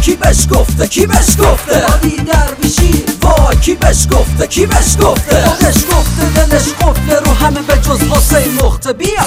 کی بهش گفته کی بهش گفته علی درویشی وای کی بهش گفته کی بهش گفته خودش گفته دلش قفله رو همه به جز حسین نقطه بیا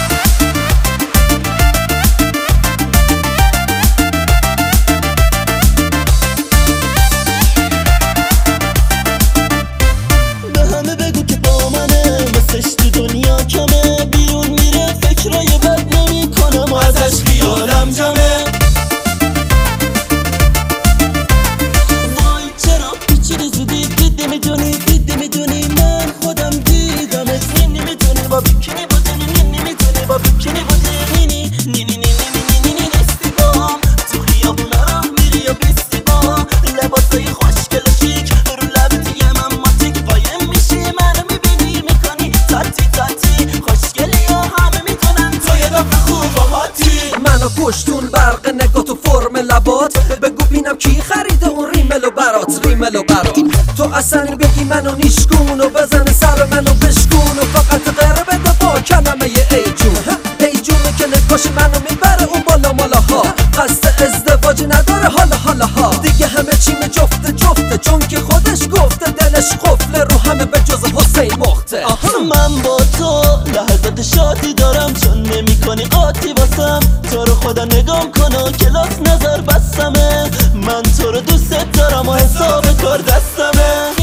پشتون برق نگاه تو فرم لبات بگو بینم کی خریده اون ریملو برات ریملو برات تو اصلا بگی منو نیشگون و بزن سر منو بشکون و فقط غره بده با کلمه ای جون ای جونه که نگاش منو میبره اون بالا مالاها قصد ازدواج نداره حالا ها دیگه همه چیم جفته چون که خودش گفته دلش قفله رو همه به جز حسین مخته من با تو لحظات شادی دارم چون نمی کنی قاطی واسم تو رو خدا نگام کن و کلاس نظر بسمه من تو رو دوست دارم و حساب کار دستمه